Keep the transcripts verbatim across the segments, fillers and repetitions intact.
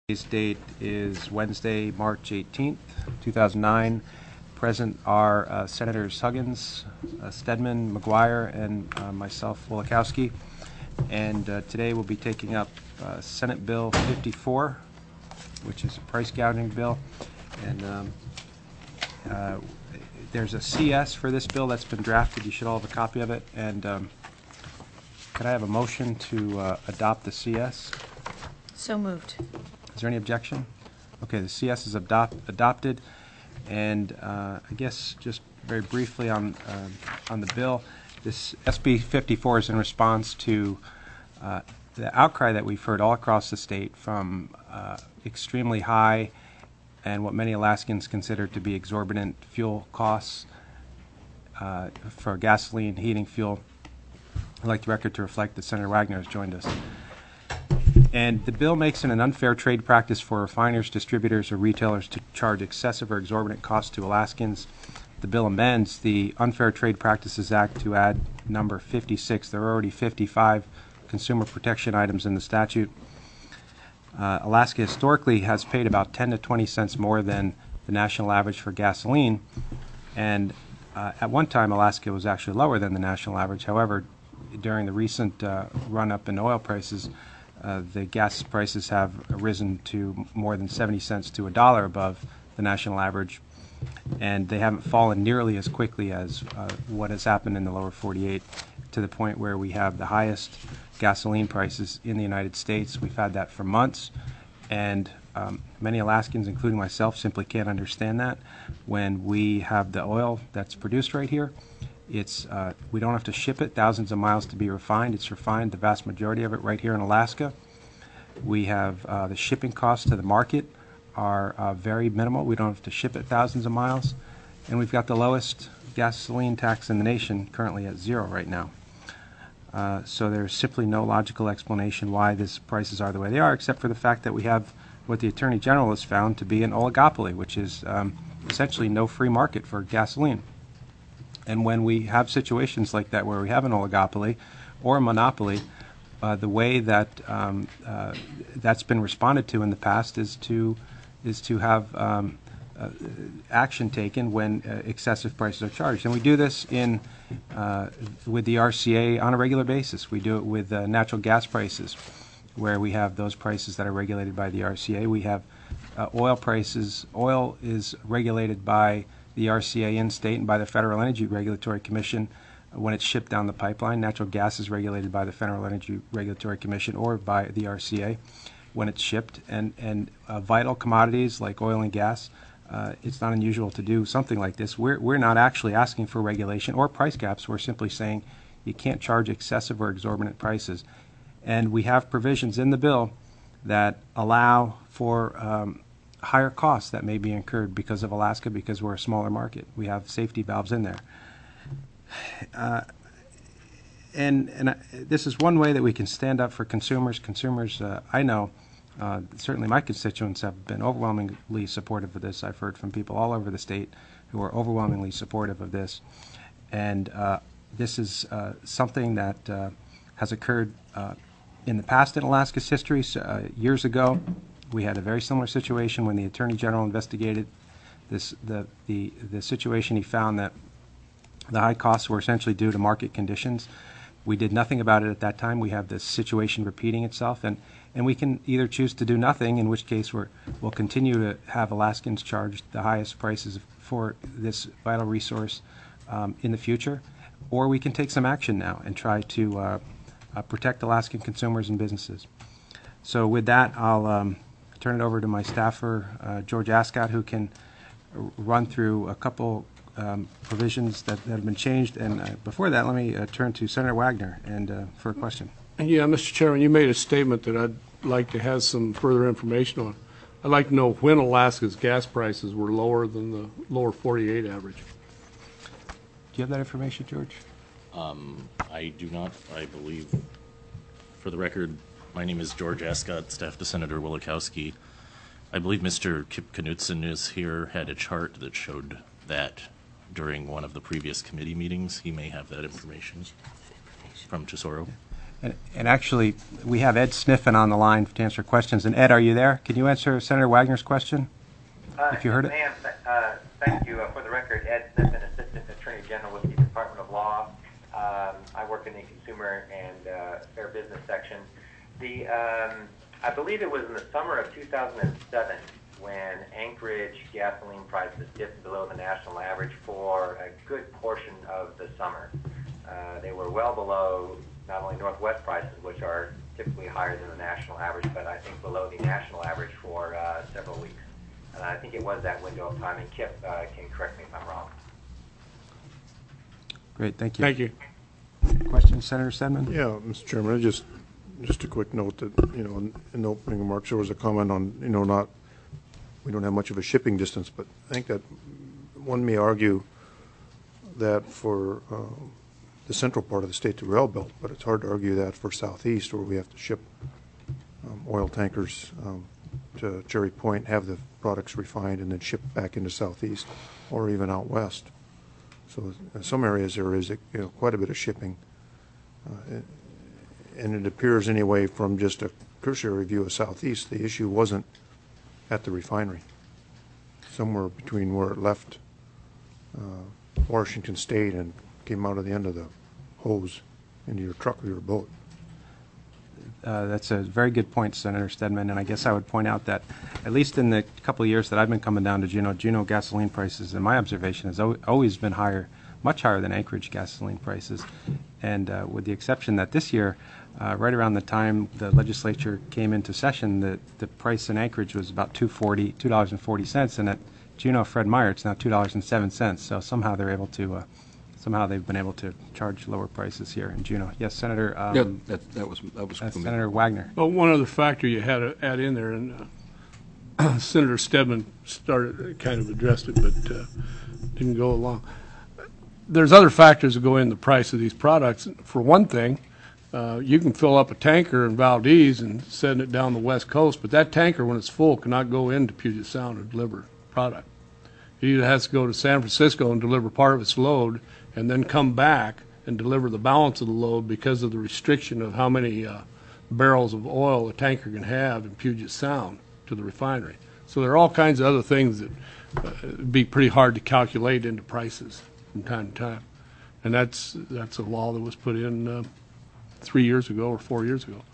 Today's date is Wednesday, March eighteenth, two thousand nine. Present are uh, Senators Huggins, uh, Stedman, McGuire, and uh, myself, Wolikowski. And uh, today we'll be taking up uh, Senate Bill fifty-four, which is a price gouging bill. And um, uh, there's a C S for this bill that's been drafted. You should all have a copy of it. And um, could I have a motion to uh, adopt the C S? So moved. Is there any objection? Okay, the C S is adopt, adopted, and uh, I guess just very briefly on uh, on the bill, this S B fifty-four is in response to uh, the outcry that we've heard all across the state from uh, extremely high and what many Alaskans consider to be exorbitant fuel costs uh, for gasoline, heating fuel. I'd like the record to reflect that Senator Wagner has joined us. And the bill makes it an unfair trade practice for refiners, distributors, or retailers to charge excessive or exorbitant costs to Alaskans. The bill amends the Unfair Trade Practices Act to add number fifty-six. There are already fifty-five consumer protection items in the statute. Uh, Alaska historically has paid about ten to twenty cents more than the national average for gasoline. And uh, at one time, Alaska was actually lower than the national average. However, during the recent uh, run-up in oil prices, Uh, the gas prices have risen to more than seventy cents to a dollar above the national average, and they haven't fallen nearly as quickly as uh, what has happened in the lower forty-eight, to the point where we have the highest gasoline prices in the United States. We've had that for months, and um, many Alaskans, including myself, simply can't understand that. When we have the oil that's produced right here, It's uh, we don't have to ship it thousands of miles to be refined. It's refined, the vast majority of it, right here in Alaska. We have uh, the shipping costs to the market are uh, very minimal. We don't have to ship it thousands of miles. And we've got the lowest gasoline tax in the nation, currently at zero right now. Uh, so there's simply no logical explanation why these prices are the way they are, except for the fact that we have what the Attorney General has found to be an oligopoly, which is um, essentially no free market for gasoline. And when we have situations like that where we have an oligopoly or a monopoly, uh, the way that um, uh, that's been responded to in the past is to is to have um, uh, action taken when uh, excessive prices are charged. And we do this in uh, with the R C A on a regular basis. We do it with uh, natural gas prices, where we have those prices that are regulated by the R C A. We have uh, oil prices. Oil is regulated by the R C A in-state and by the Federal Energy Regulatory Commission when it's shipped down the pipeline. Natural gas is regulated by the Federal Energy Regulatory Commission or by the R C A when it's shipped. And, and uh, vital commodities like oil and gas, uh, it's not unusual to do something like this. We're, we're not actually asking for regulation or price caps. We're simply saying you can't charge excessive or exorbitant prices. And we have provisions in the bill that allow for um, higher costs that may be incurred because of Alaska, because we're a smaller market. We have safety valves in there. Uh, and and I, this is one way that we can stand up for consumers. Consumers, uh, I know, uh, certainly my constituents have been overwhelmingly supportive of this. I've heard from people all over the state who are overwhelmingly supportive of this. And uh, this is uh, something that uh, has occurred uh, in the past in Alaska's history. So, uh, years ago, we had a very similar situation when the Attorney General investigated this. The, the, the situation, he found that the high costs were essentially due to market conditions. We did nothing about it at that time. We have this situation repeating itself, and, and we can either choose to do nothing, in which case we're, we'll continue to have Alaskans charge the highest prices for this vital resource um, in the future, or we can take some action now and try to uh, uh, protect Alaskan consumers and businesses. So with that, I'll um, turn it over to my staffer, uh, George Ascott, who can run through a couple um, provisions that, that have been changed. And uh, before that, let me uh, turn to Senator Wagner and uh, for a question. Yeah, Mister Chairman, you made a statement that I'd like to have some further information on. I'd like to know when Alaska's gas prices were lower than the lower forty-eight average. Do you have that information, George? Um, I do not, I believe. For the record, my name is George Ascott, staff to Senator Wolikowski. I believe Mister Kip Knutson is here, had a chart that showed that during one of the previous committee meetings. He may have that information from Tesoro. And, and actually, we have Ed Sniffen on the line to answer questions. And Ed, are you there? Can you answer Senator Wagner's question? Uh, If you heard it. Ma'am, uh, thank you. Uh, for the record, Ed Sniffen, Assistant Attorney General with the Department of Law. Um, I work in the Consumer and uh, Fair Business section. The um, I believe it was in the summer of two thousand seven when Anchorage gasoline prices dipped below the national average for a good portion of the summer. Uh, they were well below not only Northwest prices, which are typically higher than the national average, but I think below the national average for uh, several weeks. And I think it was that window of time, and Kip uh, can correct me if I'm wrong. Great, thank you. Thank you. Question, Senator Stedman? Yeah, Mister Chairman, I just, just a quick note that, you know, in, in the opening remarks, there was a comment on, you know, not, we don't have much of a shipping distance, but I think that one may argue that for uh, the central part of the state, the rail belt, but it's hard to argue that for southeast, where we have to ship um, oil tankers um, to Cherry Point, have the products refined, and then shipped back into southeast, or even out west. So in some areas there is, you know, quite a bit of shipping, uh, and it appears anyway from just a cursory review of southeast, the issue wasn't at the refinery. Somewhere between where it left uh, Washington State and came out of the end of the hose into your truck or your boat. Uh, that's a very good point, Senator Stedman, and I guess I would point out that at least in the couple of years that I've been coming down to Juneau, Juneau gasoline prices, in my observation, has al always been higher, much higher than Anchorage gasoline prices. And uh, with the exception that this year, uh, right around the time the legislature came into session, the, the price in Anchorage was about two forty, two dollars and forty cents, and at Juneau Fred Meyer, it's now two dollars and seven cents. So somehow they're able to, uh, somehow they've been able to charge lower prices here in Juneau. Yes, Senator. Um, Yeah, that, that was, that was. uh, Senator Wagner. Well, one other factor you had to add in there, and uh, Senator Stedman started, kind of addressed it, but uh, didn't go along. There's other factors that go in the price of these products. For one thing, uh, you can fill up a tanker in Valdez and send it down the west coast, but that tanker, when it's full, cannot go into Puget Sound and deliver product. It either has to go to San Francisco and deliver part of its load, and then come back and deliver the balance of the load because of the restriction of how many uh, barrels of oil a tanker can have in Puget Sound to the refinery. So there are all kinds of other things that uh, it'd be pretty hard to calculate into prices from time to time. And that's, that's a law that was put in uh, three years ago or four years ago.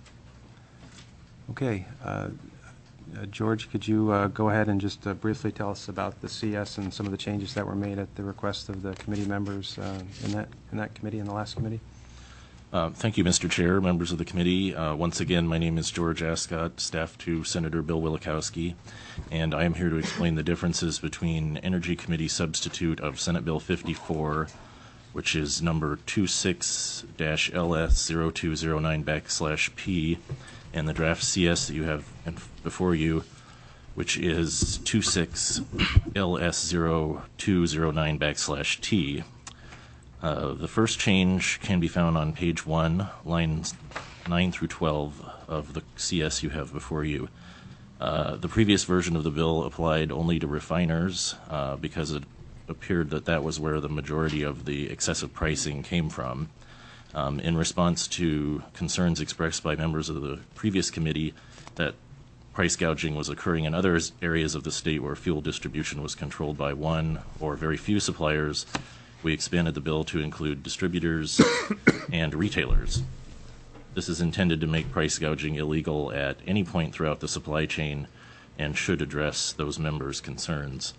Okay. Uh, uh, George, could you uh, go ahead and just uh, briefly tell us about the C S and some of the changes that were made at the request of the committee members uh, in that in that committee, in the last committee? Uh, thank you, Mister Chair, members of the committee. Uh, once again, my name is George Ascott, staff to Senator Bill Wielechowski, and I am here to explain the differences between Energy Committee substitute of Senate Bill fifty-four, which is number twenty-six dash L S zero two zero nine backslash P, and the draft C S that you have in, before you, which is twenty-six L S zero two zero nine backslash T. Uh, the first change can be found on page one, lines nine through twelve of the C S you have before you. Uh, the previous version of the bill applied only to refiners uh, because it appeared that that was where the majority of the excessive pricing came from. Um, in response to concerns expressed by members of the previous committee that price gouging was occurring in other areas of the state where fuel distribution was controlled by one or very few suppliers, we expanded the bill to include distributors and retailers. This is intended to make price gouging illegal at any point throughout the supply chain and should address those members' concerns.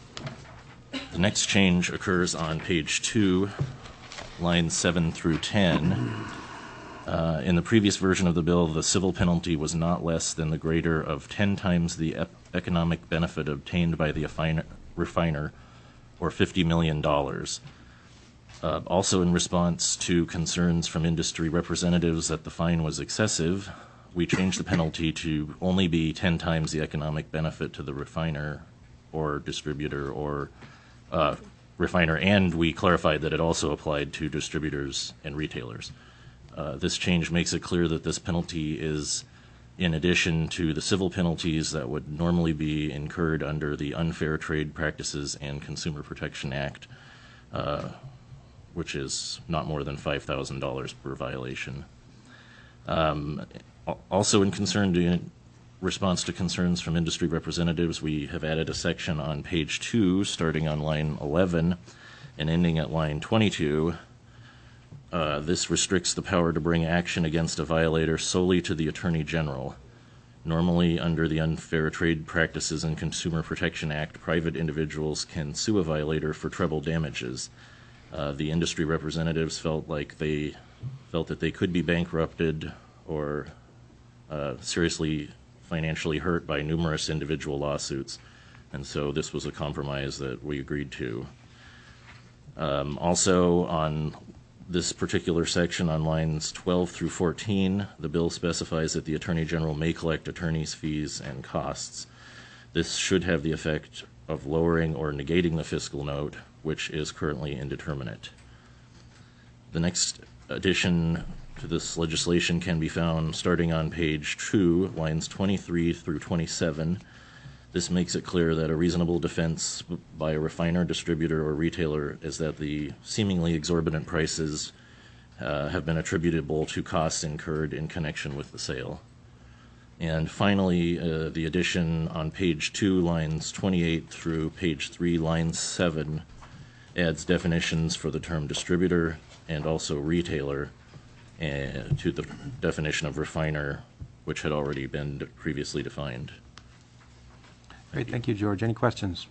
The next change occurs on page two, lines seven through ten. Uh, in the previous version of the bill, the civil penalty was not less than the greater of ten times the ep- economic benefit obtained by the refiner, refiner or fifty million dollars. Uh, also, in response to concerns from industry representatives that the fine was excessive, we changed the penalty to only be ten times the economic benefit to the refiner or distributor or uh, refiner, and we clarified that it also applied to distributors and retailers. Uh, this change makes it clear that this penalty is in addition to the civil penalties that would normally be incurred under the Unfair Trade Practices and Consumer Protection Act, uh, which is not more than five thousand dollars per violation. Um, al- Also in concern to, response to concerns from industry representatives, we have added a section on page two, starting on line eleven and ending at line twenty-two. Uh, this restricts the power to bring action against a violator solely to the Attorney General. Normally, under the Unfair Trade Practices and Consumer Protection Act, private individuals can sue a violator for treble damages. Uh, the industry representatives felt like they felt that they could be bankrupted or uh, seriously financially hurt by numerous individual lawsuits, and so this was a compromise that we agreed to. Um, also, on this particular section on lines twelve through fourteen, the bill specifies that the Attorney General may collect attorney's fees and costs. This should have the effect of lowering or negating the fiscal note, which is currently indeterminate. The next addition to this legislation can be found starting on page two, lines twenty-three through twenty-seven. This makes it clear that a reasonable defense by a refiner, distributor, or retailer is that the seemingly exorbitant prices uh, have been attributable to costs incurred in connection with the sale. And finally, uh, the addition on page two, lines twenty-eight through page three, line seven, adds definitions for the term distributor and also retailer uh, to the definition of refiner, which had already been previously defined. Great, thank you, George. Any questions?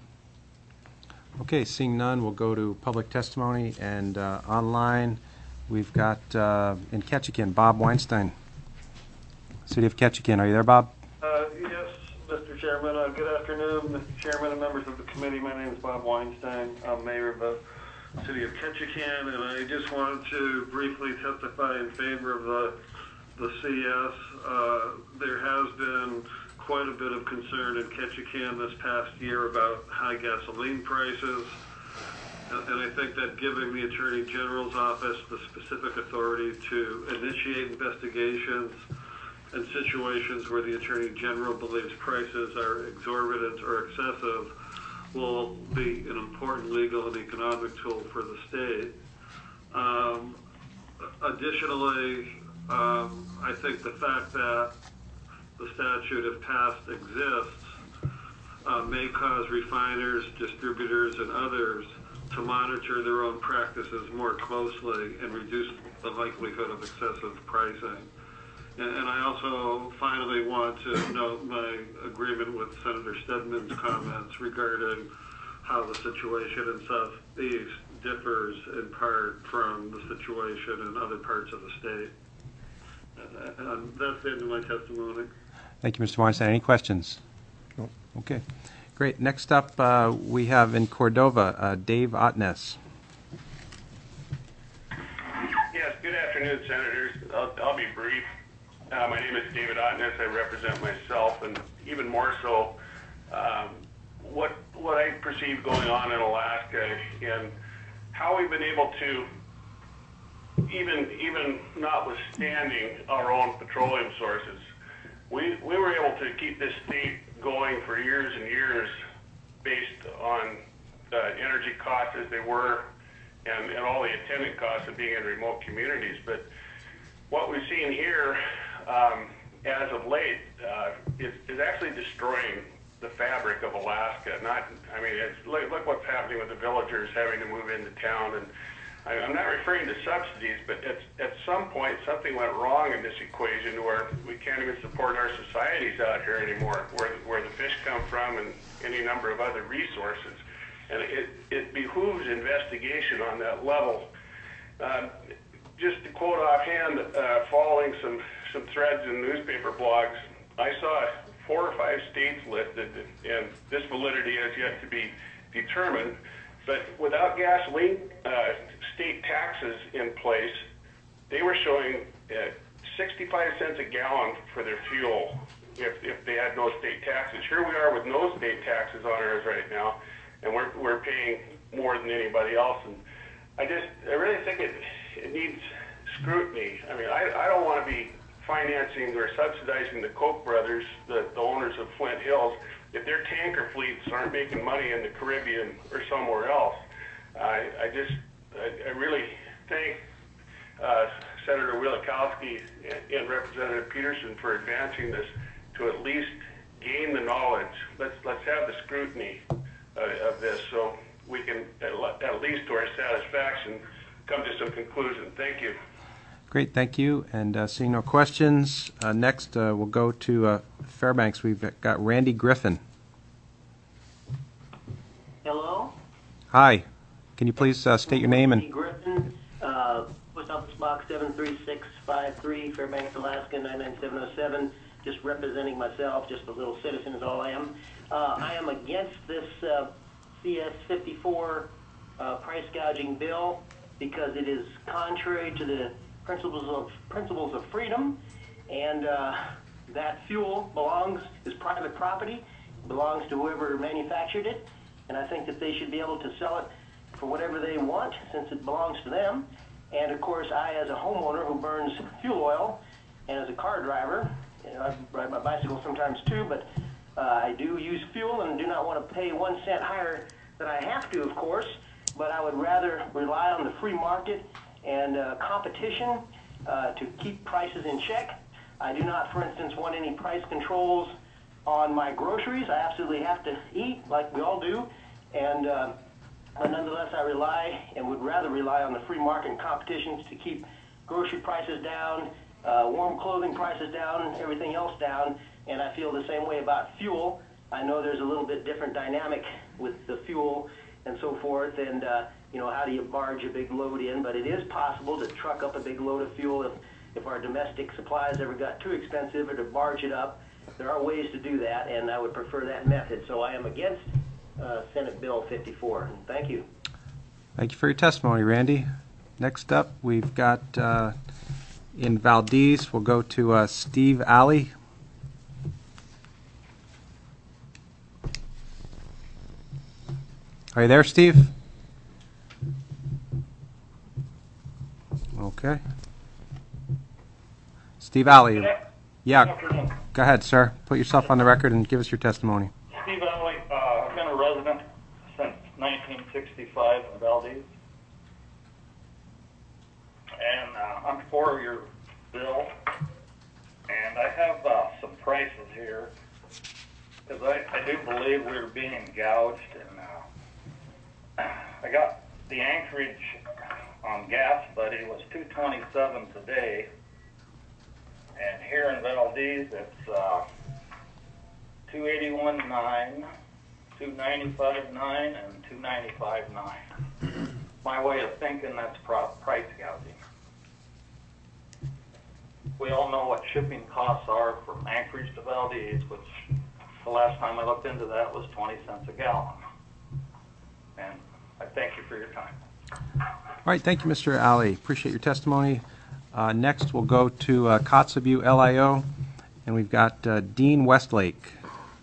Okay, seeing none, we'll go to public testimony, and uh, online, we've got uh, in Ketchikan, Bob Weinstein. City of Ketchikan, are you there, Bob? Uh, yes, Mister Chairman. Uh, good afternoon, Mister Chairman and members of the committee. My name is Bob Weinstein. I'm mayor of the City of Ketchikan, and I just wanted to briefly testify in favor of the, the C S. Uh, there has been quite a bit of concern in Ketchikan this past year about high gasoline prices, and I think that giving the Attorney General's office the specific authority to initiate investigations in situations where the Attorney General believes prices are exorbitant or excessive will be an important legal and economic tool for the state. Um, additionally, um, I think the fact that the statute, if passed, exists, uh, may cause refiners, distributors, and others to monitor their own practices more closely and reduce the likelihood of excessive pricing. And, and I also finally want to note my agreement with Senator Stedman's comments regarding how the situation in Southeast differs in part from the situation in other parts of the state. And, and that's the end of my testimony. Thank you, Mister Weinstein. Any questions? No. Okay, great. Next up, uh, we have in Cordova, uh, Dave Otnes. Yes, good afternoon, Senators. I'll, I'll be brief. Uh, my name is David Otnes. I represent myself, and even more so, um, what what I perceive going on in Alaska and how we've been able to, even even notwithstanding our own petroleum sources, we we were able to keep this state going for years and years based on uh, energy costs as they were, and, and all the attendant costs of being in remote communities. But what we've seen here, um, as of late, uh, is, is actually destroying the fabric of Alaska. Not, I mean, it's, look, look what's happening with the villagers having to move into town. And I, I'm not referring to subsidies, but at, at some point something went wrong in this equation where we can't even support our societies out here anymore, where, where the fish come from and any number of other resources. And it, it behooves investigation on that level. Um, just to quote offhand, uh, following some, some threads in newspaper blogs, I saw four or five states listed, and this validity has yet to be determined. But without gasoline uh, state taxes in place, they were showing uh, sixty-five cents a gallon for their fuel if, if they had no state taxes. Here we are with no state taxes on ours right now, and we're, we're paying more than anybody else. And I just, I really think it, it needs scrutiny. I mean, I, I don't want to be financing or subsidizing the Koch brothers, the, the owners of Flint Hills, if their tanker fleets aren't making money in the Caribbean or somewhere else. I, I just, I, I really thank uh, Senator Wielechowski and Representative Peterson for advancing this to at least gain the knowledge. Let's let's have the scrutiny uh, of this so we can, at, at least to our satisfaction, come to some conclusion. Thank you. Great, thank you. And uh, seeing no questions, uh, next uh, we'll go to uh, Fairbanks. We've got Randy Griffin. Hello? Hi. Can you please uh, state your name and... Randy Griffin, uh, Post Office Box seven three six five three, Fairbanks, Alaska nine nine seven oh seven. Just representing myself, just a little citizen is all I am. Uh, I am against this uh, C S fifty-four uh, price gouging bill because it is contrary to the principles of principles of freedom, and uh, that fuel belongs is private property, belongs to whoever manufactured it, and I think that they should be able to sell it for whatever they want since it belongs to them. And of course, I, as a homeowner who burns fuel oil, and as a car driver, you know, I ride my bicycle sometimes too, but uh, I do use fuel and do not want to pay one cent higher than I have to, of course, but I would rather rely on the free market and uh, competition uh, to keep prices in check. I do not, for instance, want any price controls on my groceries. I absolutely have to eat, like we all do, and uh, but nonetheless, I rely and would rather rely on the free market and competitions to keep grocery prices down, uh, warm clothing prices down, everything else down, and I feel the same way about fuel. I know there's a little bit different dynamic with the fuel and so forth, and uh, you know, how do you barge a big load in, but it is possible to truck up a big load of fuel if, if our domestic supplies ever got too expensive, or to barge it up. There are ways to do that, and I would prefer that method. So I am against uh, Senate Bill fifty-four. Thank you. Thank you for your testimony, Randy. Next up, we've got uh, in Valdez, we'll go to uh, Steve Alley. Are you there, Steve? Okay. Steve Alley. Yeah. Go ahead, sir. Put yourself on the record and give us your testimony. Steve Alley. Uh, I've been a resident since nineteen sixty-five in Valdez. And uh, I'm for your bill. And I have uh, some prices here, because I, I do believe we're being gouged. And uh, I got the Anchorage on gas, buddy, was two twenty-seven today. And here in Valdez, it's uh, two eighty-one nine, two ninety-five nine, and two ninety-five nine. My way of thinking, that's price gouging. We all know what shipping costs are from Anchorage to Valdez, which the last time I looked into that was twenty cents a gallon. And I thank you for your time. All right, thank you, Mister Alley. Appreciate your testimony. Uh, next, we'll go to uh, Kotzebue L I O, and we've got uh, Dean Westlake.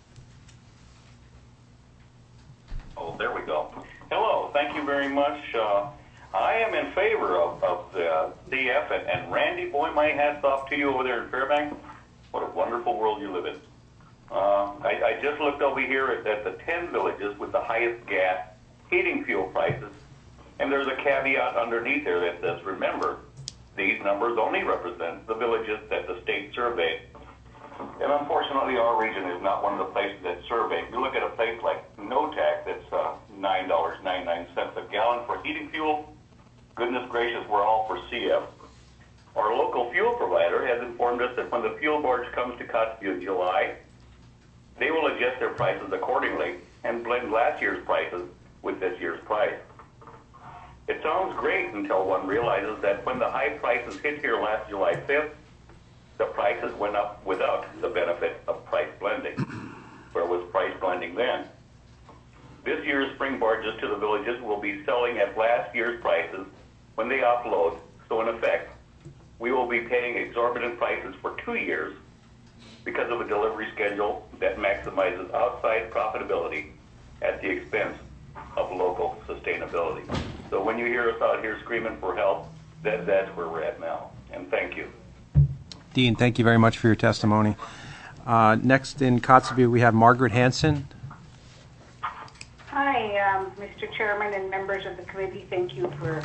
Oh, there we go. Hello, thank you very much. Uh, I am in favor of, of the D F, and, and Randy, boy, my hat's off to you over there in Fairbanks. What a wonderful world you live in. Uh, I, I just looked over here at, at the ten villages with the highest gas heating fuel prices, and there's a caveat underneath there that says, remember, these numbers only represent the villages that the state surveyed. And unfortunately, our region is not one of the places that's surveyed. You look at a place like NOTAC that's uh, nine dollars and ninety-nine cents a gallon for heating fuel. Goodness gracious, we're all for C F. Our local fuel provider has informed us that when the fuel barge comes to Kotzebue in July, they will adjust their prices accordingly and blend last year's prices with this year's price. It sounds great until one realizes that when the high prices hit here last July fifth, the prices went up without the benefit of price blending. Where was price blending then? This year's spring barges to the villages will be selling at last year's prices when they offload, so in effect, we will be paying exorbitant prices for two years because of a delivery schedule that maximizes outside profitability at the expense of local sustainability. So when you hear us out here screaming for help, that, that's where we're at now. And thank you. Dean, thank you very much for your testimony. Uh, next in Kotzebue, we have Margaret Hanson. Hi, um, Mister Chairman and members of the committee. Thank you for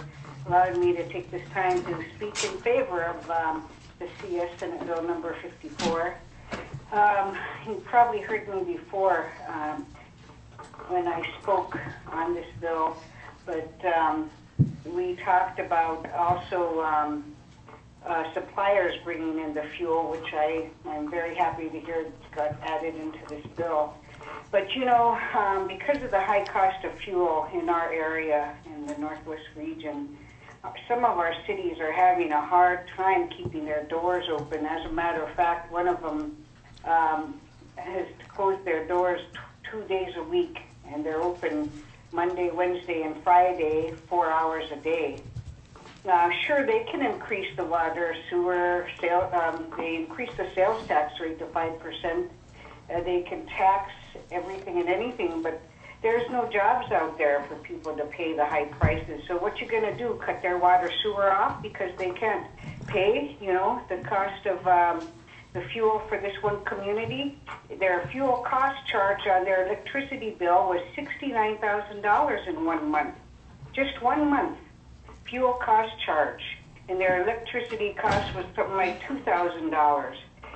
allowing me to take this time to speak in favor of um, the C S Senate Bill number fifty-four. Um, you probably heard me before um, when I spoke on this bill, but um, we talked about also um, uh, suppliers bringing in the fuel, which I am very happy to hear got added into this bill. But you know, um, because of the high cost of fuel in our area, in the Northwest region, some of our cities are having a hard time keeping their doors open. As a matter of fact, one of them um, has closed their doors t- two days a week, and they're open Monday, Wednesday, and Friday, four hours a day. Now, sure, they can increase the water, sewer, sale, um, they increase the sales tax rate to five percent. Uh, they can tax everything and anything, but there's no jobs out there for people to pay the high prices. So what you going to do, cut their water sewer off because they can't pay, you know, the cost of um, the fuel for this one community? Their fuel cost charge on their electricity bill was sixty-nine thousand dollars in one month. Just one month. Fuel cost charge. And their electricity cost was something like two thousand dollars.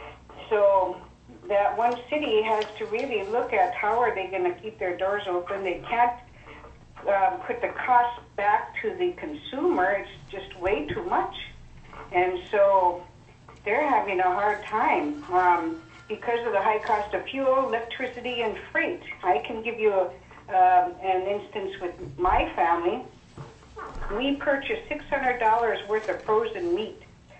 So that one city has to really look at how are they going to keep their doors open. They can't uh, put the cost back to the consumer. It's just way too much. And so they're having a hard time um, because of the high cost of fuel, electricity, and freight. I can give you a, um, an instance with my family. We purchased six hundred dollars worth of frozen meat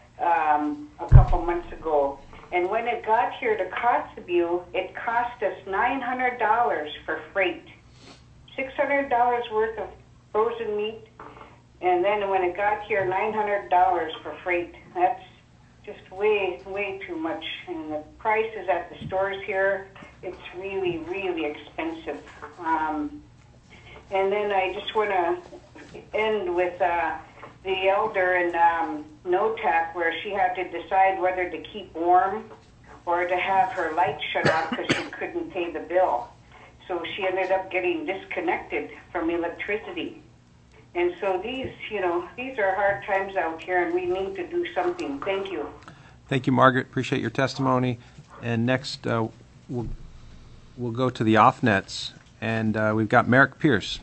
um, a couple months ago. And when it got here to Kotzebue, it cost us nine hundred dollars for freight. six hundred dollars worth of frozen meat, and then when it got here, nine hundred dollars for freight. That's just way, way too much. And the prices at the stores here, it's really, really expensive. Um, and then I just want to end with uh, the elder in um, NOTAC, where she had to decide whether to keep warm or to have her light shut off because she couldn't pay the bill. So she ended up getting disconnected from electricity. And so these, you know, these are hard times out here, and we need to do something. Thank you. Thank you, Margaret. Appreciate your testimony. And next, uh, we'll, we'll go to the off-nets, and uh, we've got Merrick Pierce.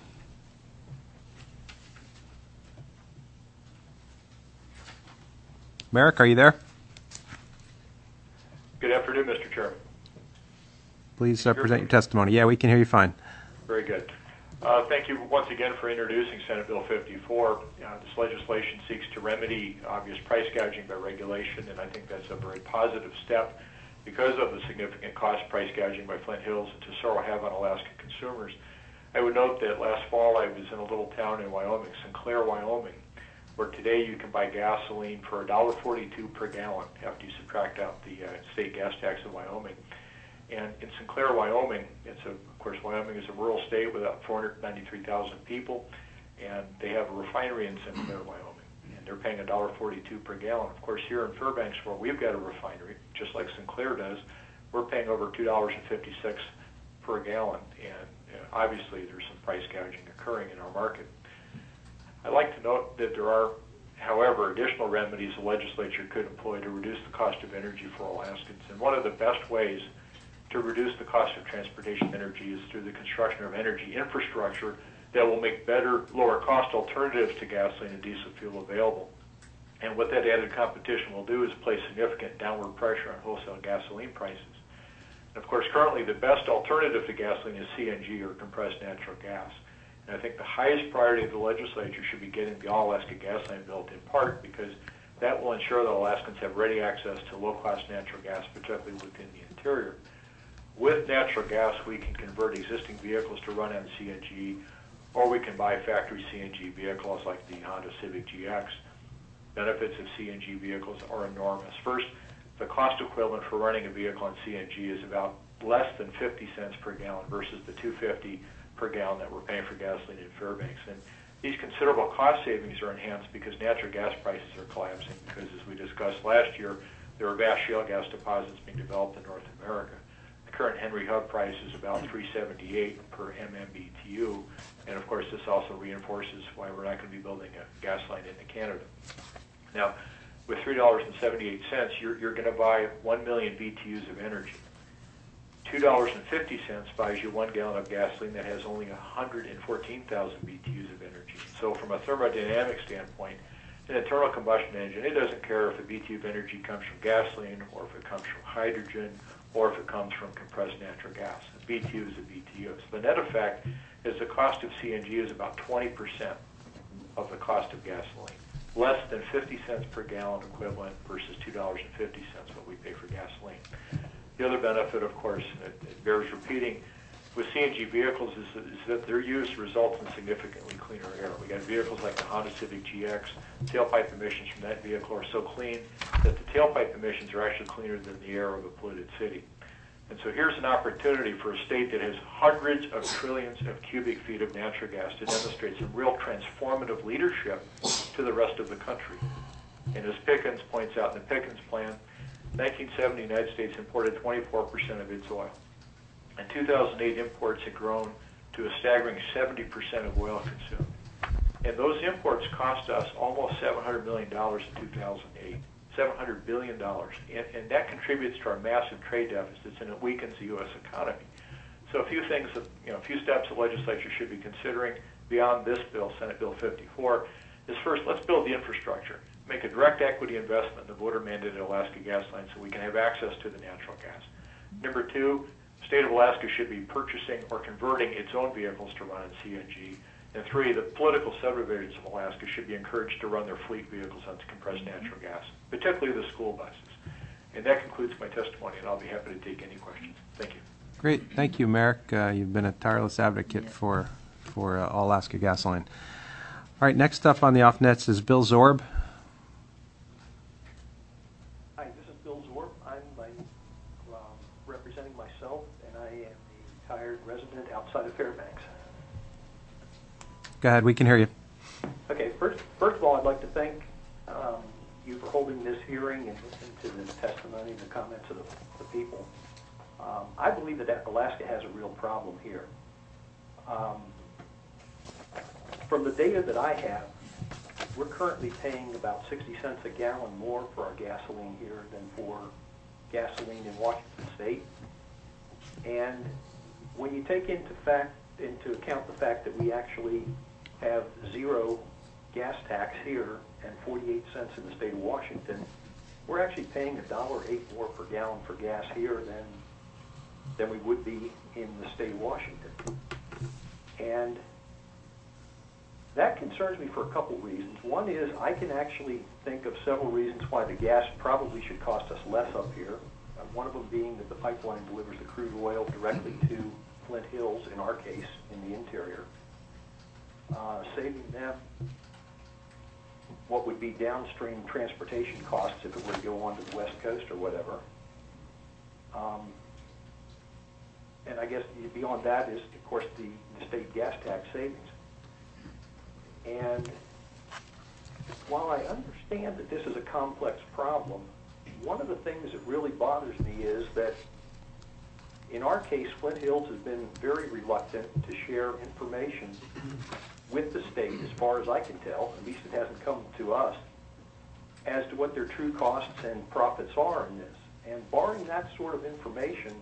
Merrick, are you there? Good afternoon, Mister Chairman. Please uh, present your testimony. Yeah, we can hear you fine. Very good. Uh, thank you once again for introducing Senate Bill fifty-four. Uh, this legislation seeks to remedy obvious price gouging by regulation, and I think that's a very positive step because of the significant cost price gouging by Flint Hills and Tesoro have on Alaska consumers. I would note that last fall I was in a little town in Wyoming, Sinclair, Wyoming, where today you can buy gasoline for one dollar forty-two per gallon after you subtract out the uh, state gas tax of Wyoming. And in Sinclair, Wyoming, it's a, of course, Wyoming is a rural state with about four hundred ninety-three thousand people, and they have a refinery in Sinclair, Wyoming, and they're paying one dollar forty-two per gallon. Of course, here in Fairbanks, where we've got a refinery, just like Sinclair does, we're paying over two dollars and fifty cents per gallon, and uh, obviously there's some price gouging occurring in our market. I'd like to note that there are, however, additional remedies the legislature could employ to reduce the cost of energy for Alaskans, and one of the best ways to reduce the cost of transportation energy is through the construction of energy infrastructure that will make better, lower cost alternatives to gasoline and diesel fuel available. And what that added competition will do is place significant downward pressure on wholesale gasoline prices. And of course, currently the best alternative to gasoline is C N G, or compressed natural gas. And I think the highest priority of the legislature should be getting the All-Alaska Gas Line built, in part because that will ensure that Alaskans have ready access to low-cost natural gas, particularly within the interior. With natural gas, we can convert existing vehicles to run on C N G, or we can buy factory C N G vehicles like the Honda Civic G X. Benefits of C N G vehicles are enormous. First, the cost equivalent for running a vehicle on C N G is about less than fifty cents per gallon versus the two dollars and fifty cents per gallon that we're paying for gasoline in Fairbanks. And these considerable cost savings are enhanced because natural gas prices are collapsing, because as we discussed last year, there are vast shale gas deposits being developed in North America. current Henry Hub price is about three seventy-eight per M M B T U, and of course this also reinforces why we're not going to be building a gas line into Canada. Now, with three dollars and seventy-eight cents, you're, you're going to buy one million B T Us of energy. two dollars and fifty cents buys you one gallon of gasoline that has only one hundred fourteen thousand B T Us of energy. So from a thermodynamic standpoint, an internal combustion engine, it doesn't care if the B T U of energy comes from gasoline or if it comes from hydrogen or if it comes from compressed natural gas. A B T U is a B T U. So the net effect is the cost of C N G is about twenty percent of the cost of gasoline. Less than fifty cents per gallon equivalent versus two dollars and fifty cents what we pay for gasoline. The other benefit, of course, it, it bears repeating, with C N G vehicles is, is that their use results in significantly cleaner air. We got vehicles like the Honda Civic G X. Tailpipe emissions from that vehicle are so clean that the tailpipe emissions are actually cleaner than the air of a polluted city. And so here's an opportunity for a state that has hundreds of trillions of cubic feet of natural gas to demonstrate some real transformative leadership to the rest of the country. And as Pickens points out in the Pickens Plan, nineteen seventy, the United States imported twenty-four percent of its oil. In two thousand eight, imports had grown to a staggering seventy percent of oil consumed. And those imports cost us almost seven hundred million dollars in two thousand eight, seven hundred billion dollars. And, and that contributes to our massive trade deficits, and it weakens the U S economy. So a few things, that, you know, a few steps the legislature should be considering beyond this bill, Senate Bill fifty-four, is first, let's build the infrastructure. Make a direct equity investment in the voter-mandated Alaska gas line so we can have access to the natural gas. Number two, the state of Alaska should be purchasing or converting its own vehicles to run on C N G. And three, the political subdivisions of Alaska should be encouraged to run their fleet vehicles on compressed natural gas, particularly the school buses. And that concludes my testimony, and I'll be happy to take any questions. Thank you. Great. Thank you, Merrick. Uh, you've been a tireless advocate for, for uh, All Alaska Gasoline. All right, next up on the off-nets is Bill Zorb. Hi, this is Bill Zorb. I'm my, um, representing myself, and I am a retired resident outside of Fairbanks. Go ahead, we can hear you. Okay, first, first of all, I'd like to thank um, you for holding this hearing and listening to the testimony and the comments of the, the people. Um, I believe that Alaska has a real problem here. Um, from the data that I have, we're currently paying about sixty cents a gallon more for our gasoline here than for gasoline in Washington State. And when you take into fact into account the fact that we actually have zero gas tax here and forty-eight cents in the state of Washington, we're actually paying a dollar eight more per gallon for gas here than than we would be in the state of Washington. And that concerns me for a couple reasons. One is I can actually think of several reasons why the gas probably should cost us less up here. Uh, one of them being that the pipeline delivers the crude oil directly to Flint Hills, in our case, in the interior, uh, saving them what would be downstream transportation costs if it were to go on to the West Coast or whatever. Um, and I guess beyond that is, of course, the, the state gas tax savings. And while I understand that this is a complex problem, one of the things that really bothers me is that in our case, Flint Hills has been very reluctant to share information with the state, as far as I can tell, at least it hasn't come to us, as to what their true costs and profits are in this. And barring that sort of information,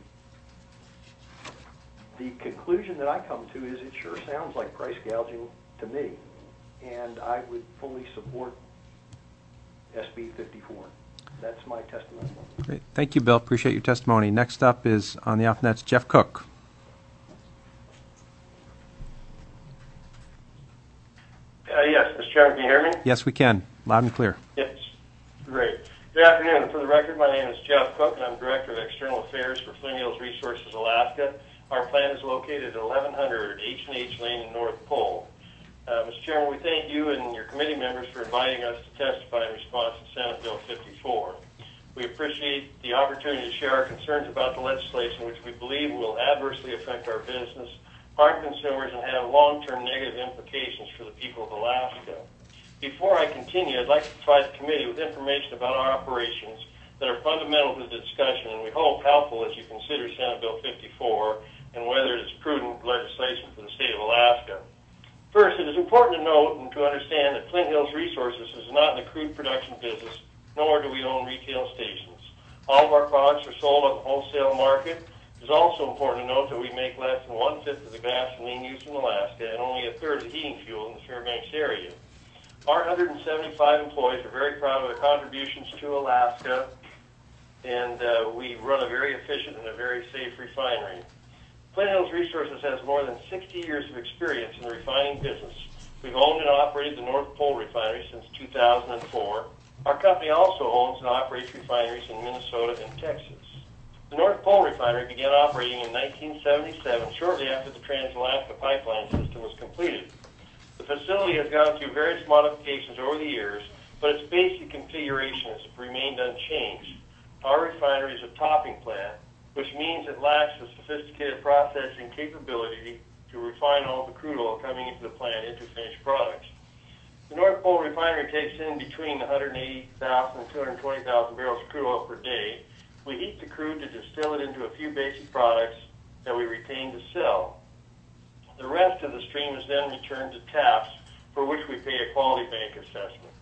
the conclusion that I come to is it sure sounds like price gouging to me. And I would fully support S B fifty-four. That's my testimony. Great. Thank you, Bill. Appreciate your testimony. Next up is on the off-nets, Jeff Cook. Uh, yes, Mister Chairman, can you hear me? Yes, we can. Loud and clear. Yes. Great. Good afternoon. For the record, my name is Jeff Cook, and I'm Director of External Affairs for Flint Hills Resources Alaska. Our plant is located at eleven hundred H and H Lane in North Pole. Uh, Mister Chairman, we thank you and your committee members for inviting us to testify in response to Senate Bill fifty-four. We appreciate the opportunity to share our concerns about the legislation, which we believe will adversely affect our business, harm consumers, and have long-term negative implications for the people of Alaska. Before I continue, I'd like to provide the committee with information about our operations that are fundamental to the discussion and we hope helpful as you consider Senate Bill fifty-four and whether it is prudent legislation for the state of Alaska. First, it is important to note and to understand that Flint Hills Resources is not in the crude production business, nor do we own retail stations. All of our products are sold on the wholesale market. It is also important to note that we make less than one-fifth of the gasoline used in Alaska and only a third of the heating fuel in the Fairbanks area. Our one hundred seventy-five employees are very proud of their contributions to Alaska, and uh, we run a very efficient and a very safe refinery. Flint Hills Resources has more than sixty years of experience in the refining business. We've owned and operated the North Pole Refinery since two thousand four. Our company also owns and operates refineries in Minnesota and Texas. The North Pole Refinery began operating in nineteen seventy-seven, shortly after the Trans-Alaska Pipeline System was completed. The facility has gone through various modifications over the years, but its basic configuration has remained unchanged. Our refinery is a topping plant, which means it lacks the sophisticated processing capability to refine all the crude oil coming into the plant into finished products. The North Pole Refinery takes in between one hundred eighty thousand and two hundred twenty thousand barrels of crude oil per day. We heat the crude to distill it into a few basic products that we retain to sell. The rest of the stream is then returned to TAPS, for which we pay a quality bank assessment.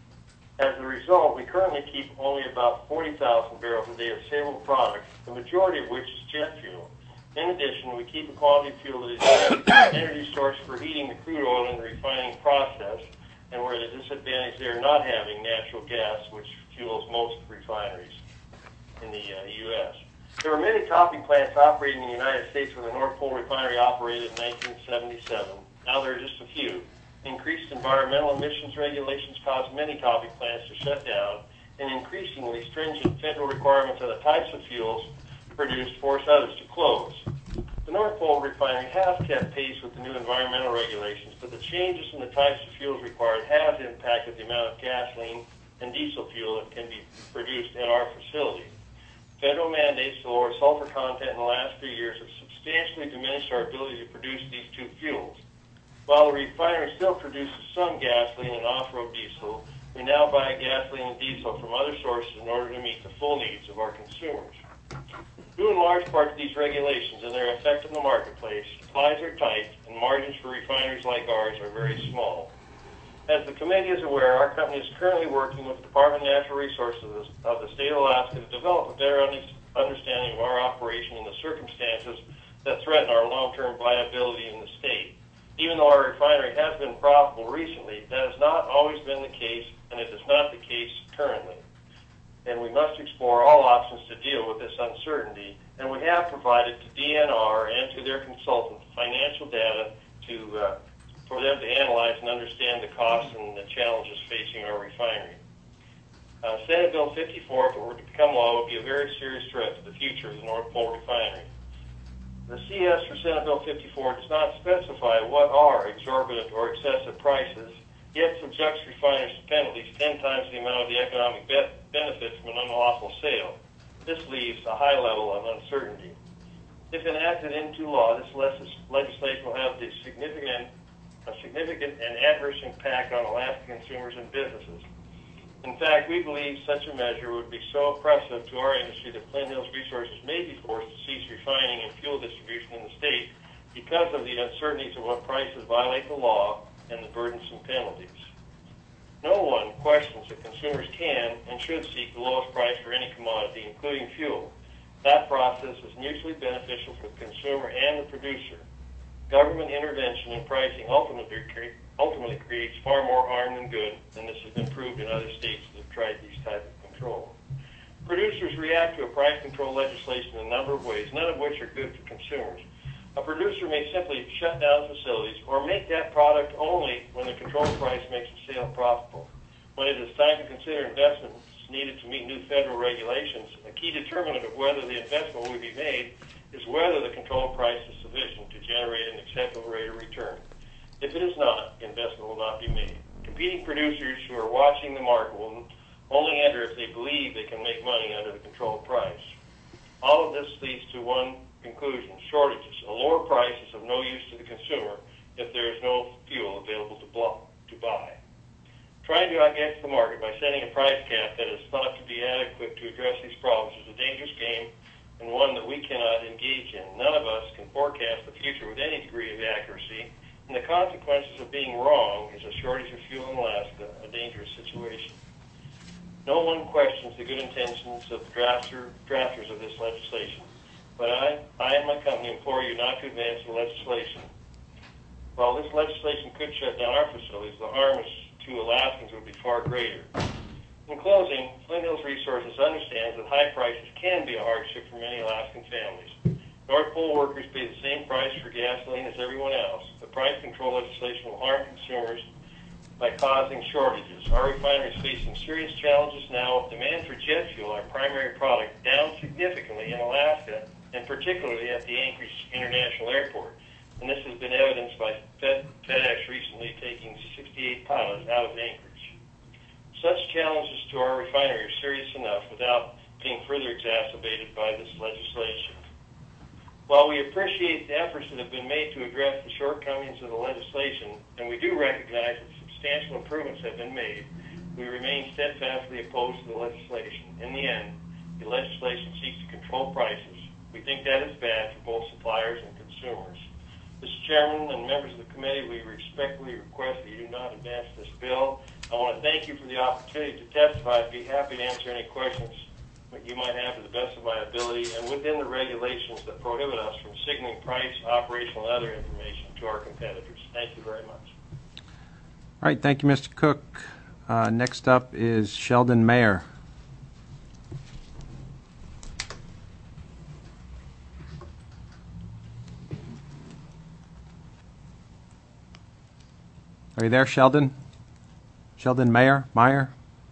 As a result, we currently keep only about forty thousand barrels a day of saleable products, the majority of which is jet fuel. In addition, we keep a quality fuel that is an energy source for heating the crude oil in the refining process, and we're at a disadvantage there not having natural gas, which fuels most refineries in the uh, U S There were many topping plants operating in the United States when the North Pole Refinery operated in nineteen seventy-seven. Now there are just a few. Increased environmental emissions regulations caused many topping plants to shut down, and increasingly stringent federal requirements on the types of fuels produced force others to close. The North Pole Refinery has kept pace with the new environmental regulations, but the changes in the types of fuels required has impacted the amount of gasoline and diesel fuel that can be produced at our facility. Federal mandates to lower sulfur content in the last few years have substantially diminished our ability to produce these two fuels. While the refinery still produces some gasoline and off-road diesel, we now buy gasoline and diesel from other sources in order to meet the full needs of our consumers. Due in large part to these regulations and their effect in the marketplace, supplies are tight and margins for refineries like ours are very small. As the committee is aware, our company is currently working with the Department of Natural Resources of the state of Alaska to develop a better understanding of our operation and the circumstances that threaten our long-term viability in the state. Even though our refinery has been profitable recently, that has not always been the case, and it is not the case currently. And we must explore all options to deal with this uncertainty, and we have provided to D N R and to their consultants financial data to uh, for them to analyze and understand the costs and the challenges facing our refinery. Uh, Senate Bill fifty-four, if it were to become law, would be a very serious threat to the future of the North Pole Refinery. The C S for Senate Bill fifty-four does not specify what are exorbitant or excessive prices, yet subjects refiners to penalties ten times the amount of the economic be- benefit from an unlawful sale. This leaves a high level of uncertainty. If enacted into law, this legislation will have the significant, a significant and adverse impact on Alaska consumers and businesses. In fact, we believe such a measure would be so oppressive to our industry that Flint Hills Resources may be forced to cease refining and fuel distribution in the state because of the uncertainties of what prices violate the law and the burdensome penalties. No one questions that consumers can and should seek the lowest price for any commodity, including fuel. That process is mutually beneficial for the consumer and the producer. Government intervention in pricing ultimately, cre- ultimately creates far more harm than good, and this has been proved in other states that have tried these types of control. Producers react to a price control legislation in a number of ways, none of which are good for consumers. A producer may simply shut down facilities or make that product only when the control price makes the sale profitable. When it is time to consider investments needed to meet new federal regulations, a key determinant of whether the investment will be made is whether the control price is sufficient to generate an acceptable rate of return. If it is not, investment will not be made. Competing producers who are watching the market will only enter if they believe they can make money under the controlled price. All of this leads to one conclusion: shortages. A lower price is of no use to the consumer if there is no fuel available to, block, to buy. Trying to outguess the market by setting a price cap that is thought to be be adequate to address these problems is a dangerous game and one that we cannot engage in. None of us can forecast the future with any degree of accuracy, and the consequences of being wrong is a shortage of fuel in Alaska, a dangerous situation. No one questions the good intentions of the drafter, drafters of this legislation, but I, I and my company implore you not to advance the legislation. While this legislation could shut down our facilities, the harm to Alaskans would be far greater. In closing, Flint Hills Resources understands that high prices can be a hardship for many Alaskan families. North Pole workers pay the same price for gasoline as everyone else. The price control legislation will harm consumers by causing shortages. Our refinery is facing serious challenges now with demand for jet fuel, our primary product, down significantly in Alaska, and particularly at the Anchorage International Airport. And this has been evidenced by Fed, FedEx recently taking sixty-eight pilots out of Anchorage. Such challenges to our refinery are serious enough without being further exacerbated by this legislation. While we appreciate the efforts that have been made to address the shortcomings of the legislation, and we do recognize that substantial improvements have been made, we remain steadfastly opposed to the legislation. In the end, the legislation seeks to control prices. We think that is bad for both suppliers and consumers. Mister Chairman and members of the committee, we respectfully request that you do not advance this bill. I want to thank you for the opportunity to testify. I'd be happy to answer any questions that you might have to the best of my ability and within the regulations that prohibit us from signaling price, operational, and other information to our competitors. Thank you very much. All right, thank you, Mister Cook. Uh, next up is Sheldon Mayer. Are you there, Sheldon? Sheldon Mayer? Meyer?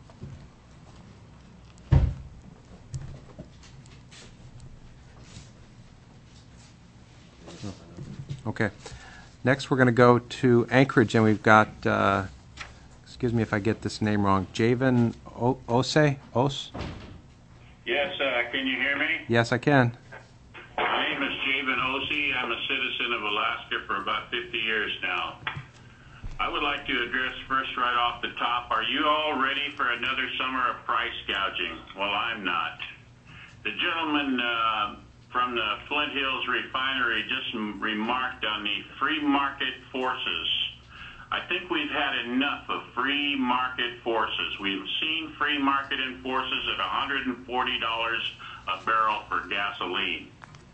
Okay. Next, we're going to go to Anchorage, and we've got, uh, excuse me if I get this name wrong, Javen o Ose? Ose? Yes, uh, can you hear me? Yes, I can. My name is Javen Ose. I'm a citizen of Alaska for about fifty years now. I would like to address first right off the top, are you all ready for another summer of price gouging? Well, I'm not. The gentleman uh, from the Flint Hills refinery just remarked on the free market forces. I think we've had enough of free market forces. We've seen free market forces at one hundred forty dollars a barrel for gasoline.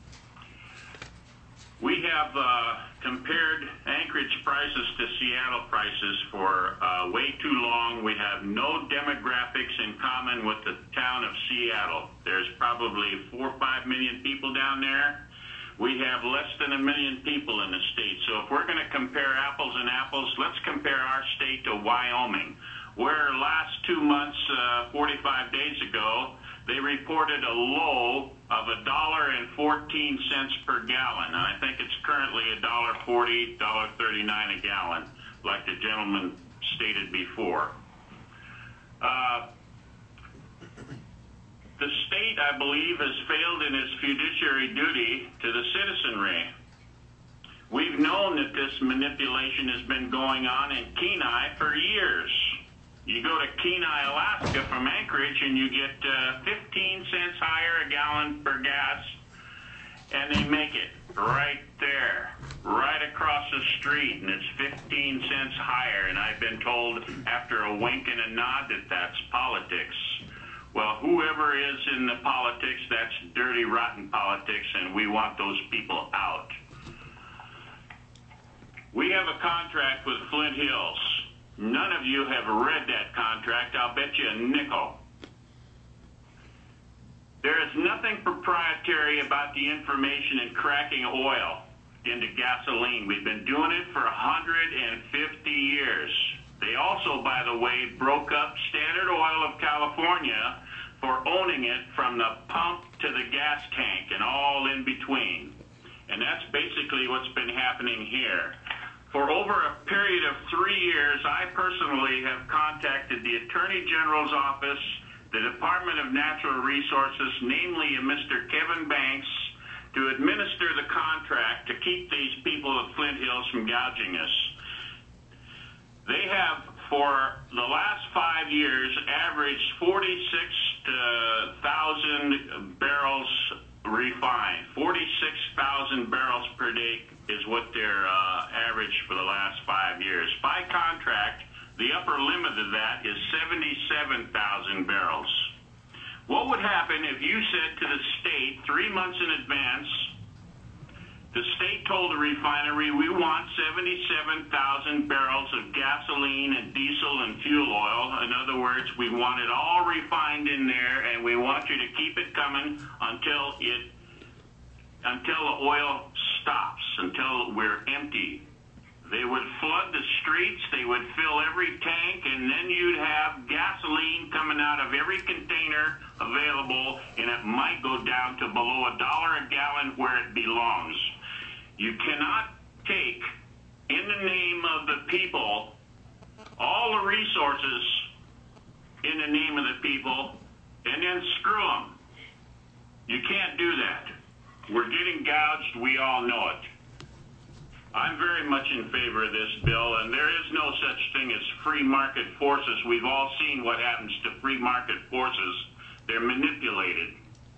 We have uh, compared Anchorage prices to Seattle prices for uh, way too long. We have no demographics in common with the town of Seattle. There's probably four or five million people down there. We have less than a million people in the state. So if we're going to compare apples and apples, let's compare our state to Wyoming, where last two months, uh, forty-five days ago, they reported a low of a dollar and fourteen cents per gallon. And I think it's currently a dollar forty, dollar thirty-nine a gallon, like the gentleman stated before. Uh, the state, I believe, has failed in its fiduciary duty to the citizenry. We've known that this manipulation has been going on in Kenai for years. You go to Kenai, Alaska from Anchorage, and you get uh, fifteen cents higher a gallon for gas, and they make it right there, right across the street, and it's fifteen cents higher. And I've been told after a wink and a nod that that's politics. Well, whoever is in the politics, that's dirty, rotten politics, and we want those people out. We have a contract with Flint Hills. None of you have read that contract. I'll bet you a nickel. There is nothing proprietary about the information in cracking oil into gasoline. We've been doing it for one hundred fifty years. They also, by the way, broke up Standard Oil of California for owning it from the pump to the gas tank and all in between. And that's basically what's been happening here. For over a period of three years, I personally have contacted the Attorney General's office, the Department of Natural Resources, namely a Mister Kevin Banks, to administer the contract to keep these people at Flint Hills from gouging us. They have, for the last five years, averaged forty-six uh, thousand barrels refined. forty-six thousand barrels per day is what their uh, average for the last five years. By contract, the upper limit of that is seventy-seven thousand barrels. What would happen if you said to the state three months in advance, the state told the refinery, we want seventy-seven thousand barrels of gasoline and diesel and fuel oil. In other words, we want it all refined in there, and we want you to keep it coming until it, until the oil stops, until we're empty. They would flood the streets, they would fill every tank, and then you'd have gasoline coming out of every container available, and it might go down to below a dollar a gallon where it belongs. You cannot take, in the name of the people, all the resources in the name of the people, and then screw them. You can't do that. We're getting gouged, we all know it. I'm very much in favor of this bill, and there is no such thing as free market forces. We've all seen what happens to free market forces. They're manipulated.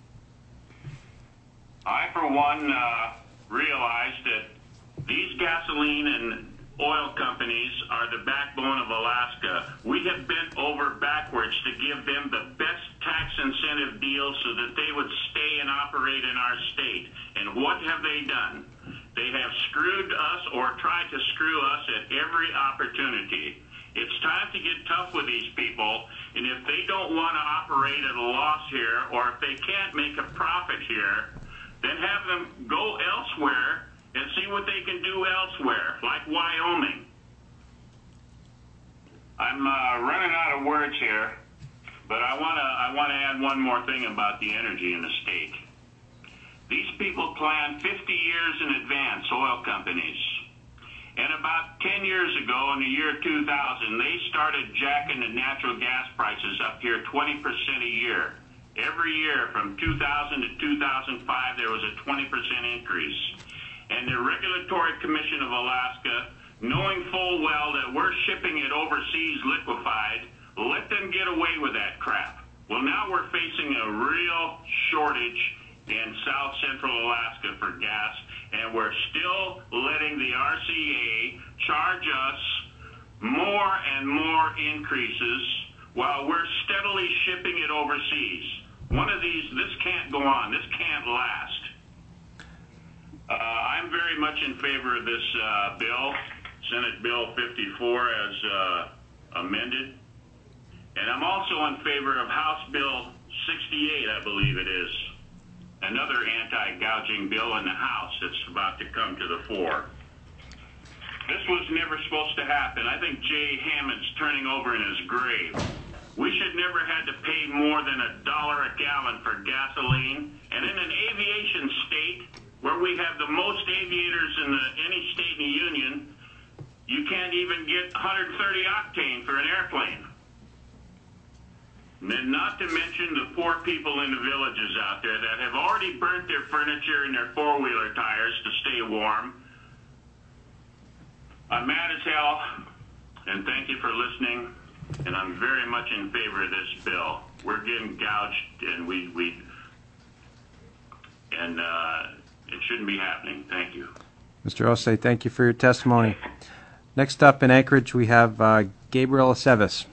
I, for one, uh, realize that these gasoline and oil companies are the backbone of Alaska. We have bent over backwards to give them the best tax incentive deals so that they would stay and operate in our state. And what have they done? They have screwed us or tried to screw us at every opportunity. It's time to get tough with these people, and if they don't want to operate at a loss here, or if they can't make a profit here, then have them go elsewhere and see what they can do elsewhere, like Wyoming. I'm uh, running out of words here, but I want to I want to add one more thing about the energy in the state. These people plan fifty years in advance, oil companies. And about ten years ago, in the year two thousand, they started jacking the natural gas prices up here twenty percent a year. Every year from two thousand to two thousand five, there was a twenty percent increase. And the Regulatory Commission of Alaska, knowing full well that we're shipping it overseas liquefied, let them get away with that crap. Well, now we're facing a real shortage in South Central Alaska for gas, and we're still letting the R C A charge us more and more increases while we're steadily shipping it overseas. One of these, this can't go on. This can't last. Uh, I'm very much in favor of this uh, bill, Senate Bill fifty-four as uh, amended. And I'm also in favor of House Bill sixty-eight, I believe it is. Another anti-gouging bill in the House that's about to come to the fore. This was never supposed to happen. I think Jay Hammond's turning over in his grave. We should never had to pay more than a dollar a gallon for gasoline. And in an aviation state where we have the most aviators in the, any state in the union, you can't even get one hundred thirty octane for an airplane. And then not to mention the poor people in the villages out there that have already burnt their furniture and their four-wheeler tires to stay warm. I'm mad as hell, and thank you for listening, and I'm very much in favor of this bill. We're getting gouged, and we, we and uh, it shouldn't be happening. Thank you. Mister Osei, thank you for your testimony. Next up in Anchorage, we have uh, Gabriel Aceves.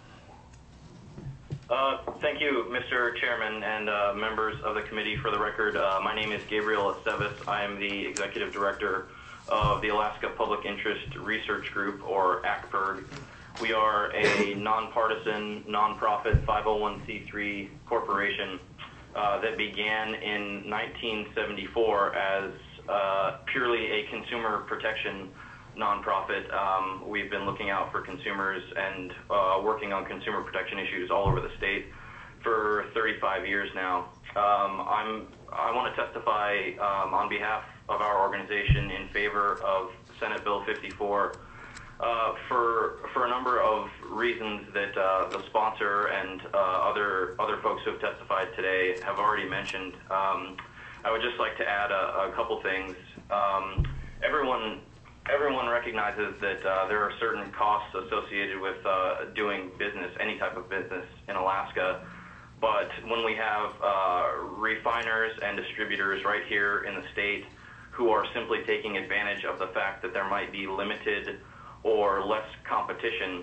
Uh, thank you, Mister Chairman and uh, members of the committee. For the record, uh, my name is Gabriel Aceves. I am the Executive Director of the Alaska Public Interest Research Group, or A C P R G. We are a nonpartisan, nonprofit five oh one c three corporation uh, that began in nineteen seventy-four as uh, purely a consumer protection nonprofit. Um, we've been looking out for consumers and uh, working on consumer protection issues all over the state for thirty-five years now. Um, I'm, I want to testify um, on behalf of our organization in favor of Senate Bill fifty-four uh, for for a number of reasons that uh, the sponsor and uh, other other folks who have testified today have already mentioned. Um, I would just like to add a, a couple things. Um, everyone. Everyone recognizes that uh, there are certain costs associated with uh, doing business, any type of business in Alaska. But when we have uh, refiners and distributors right here in the state who are simply taking advantage of the fact that there might be limited or less competition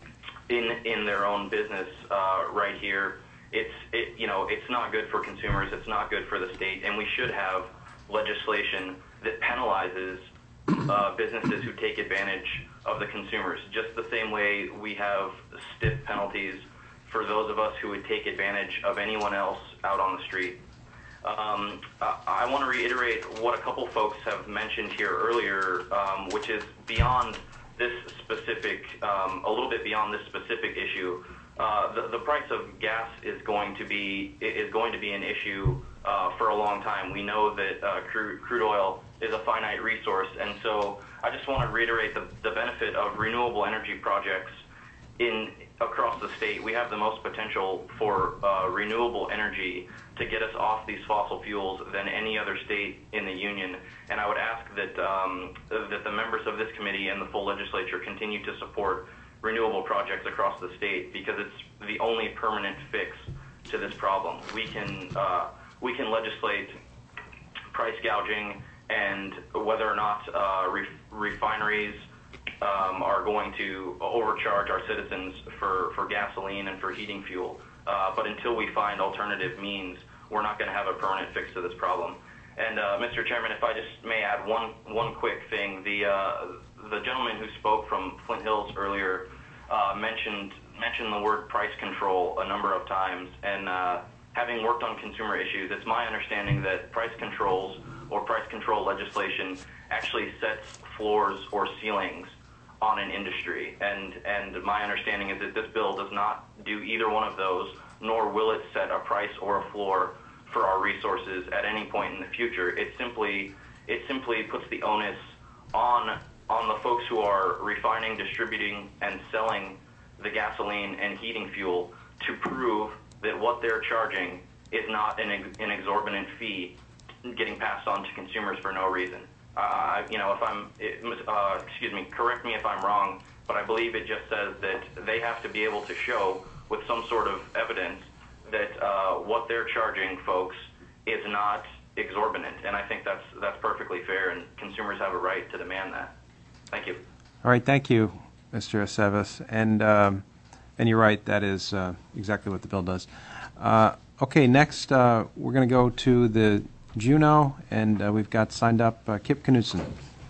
in in their own business uh, right here, it's it, you know it's not good for consumers. It's not good for the state, and we should have legislation that penalizes uh, businesses who take advantage of the consumers, just the same way we have stiff penalties for those of us who would take advantage of anyone else out on the street. Um, I, I want to reiterate what a couple folks have mentioned here earlier, um, which is beyond this specific, um, a little bit beyond this specific issue. Uh, the, the price of gas is going to be is going to be an issue uh, for a long time. We know that uh, crude, crude oil is a finite resource, and so I just want to reiterate the, the benefit of renewable energy projects in across the state. We have the most potential for uh, renewable energy to get us off these fossil fuels than any other state in the union. And I would ask that um, that the members of this committee and the full legislature continue to support renewable projects across the state, because it's the only permanent fix to this problem. We can uh, we can legislate price gouging and whether or not uh, ref refineries um, are going to overcharge our citizens for, for gasoline and for heating fuel. Uh, but until we find alternative means, we're not going to have a permanent fix to this problem. And uh, Mister Chairman, if I just may add one one quick thing, the uh, the gentleman who spoke from Flint Hills earlier uh, mentioned mentioned the word price control a number of times. And uh, having worked on consumer issues, it's my understanding that price controls or price control legislation actually sets floors or ceilings on an industry. And and my understanding is that this bill does not do either one of those, nor will it set a price or a floor for our resources at any point in the future. It simply it simply puts the onus on on the folks who are refining, distributing, and selling the gasoline and heating fuel to prove that what they're charging is not an, an exorbitant fee getting passed on to consumers for no reason. Uh, you know, if I'm, it, uh, excuse me, correct me if I'm wrong, but I believe it just says that they have to be able to show with some sort of evidence that uh, what they're charging folks is not exorbitant, and I think that's that's perfectly fair, and consumers have a right to demand that. Thank you. All right, thank you, Mister Aceves, and um, and you're right, that is uh, exactly what the bill does. Uh, okay, next uh, we're going to go to the Juneau, and uh, we've got signed up uh, Kip Knudsen.